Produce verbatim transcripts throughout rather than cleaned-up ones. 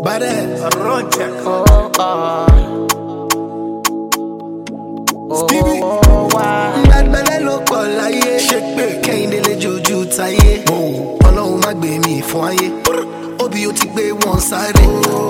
Baddest, run check. Oh, oh. Stevie, Oh, wow. bad belle ló pọ̀ láyé. Ṣé pé kẹ́hìndé lè jojú táyé? Ọlọ́run má gbé mi fún ayé. Obi ó ti gbé wọn sáré.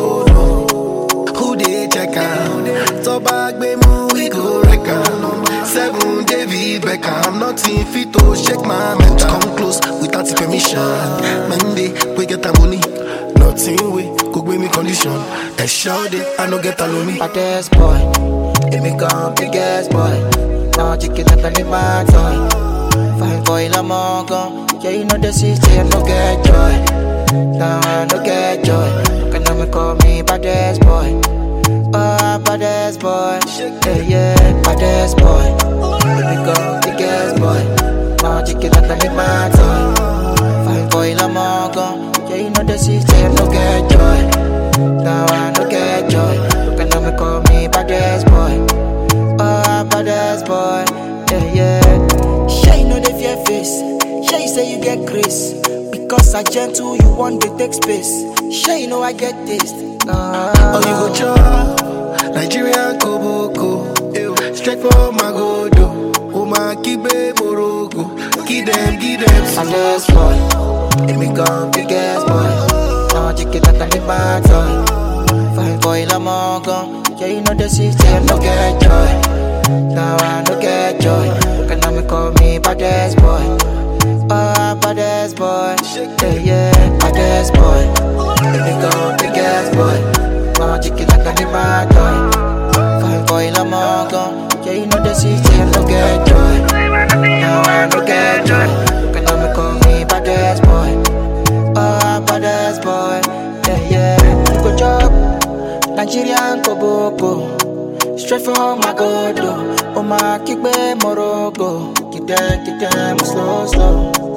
Who dey check am? Tó bá gbé mú we go wreck am. Seven David Beckham, nothing fit to shake my mental. Come close without permission. Monday we get am money. Nothing we go gbé me condition. Ẹ shout it, I no get alone. Baddest boy, let me come biggest boy. Now chicken up and my toy. Fine boy, I'm all gone. Yeah, you know the city, I no get joy. Now I no get joy. Can I call me baddest boy? Oh, baddest boy. Yeah, yeah, baddest boy. Let me come biggest boy. Now chicken up and my toy. Fine boy, I'm all gone. Yeah, you know the city, I no get joy. Now I no get joy. Can I call me baddest boy? Oh, baddest boy. Yeah, yeah. Sure you know the fear face. Sure you say you get grace. Because I gentle, you want to take space. Sure you know I get taste. Uh, Oh, you go chop Nigerian Koboko. Straight for my godo. Oh, my kibe morogo. Give them, give them. baddest boy. Let me come biggest boy. Now I chicken up and my toy. Fine boy, I'm all gone. Yeah, you know the city, I no get joy. Now I no get joy. Can I call me baddest boy? Oh, baddest boy. Yeah, yeah, baddest boy. Let me go biggest boy. Now chicken like I need my toy. Fine boy, I'm all gone. Yeah, you know the city, I no get joy. Now I no get joy. Can I call me baddest boy? Oh, baddest boy. Yeah, yeah. You go job. Nigerian Koboko. Straight from my godo. Oh, my kick me morogo. Get them, get them slow, slow.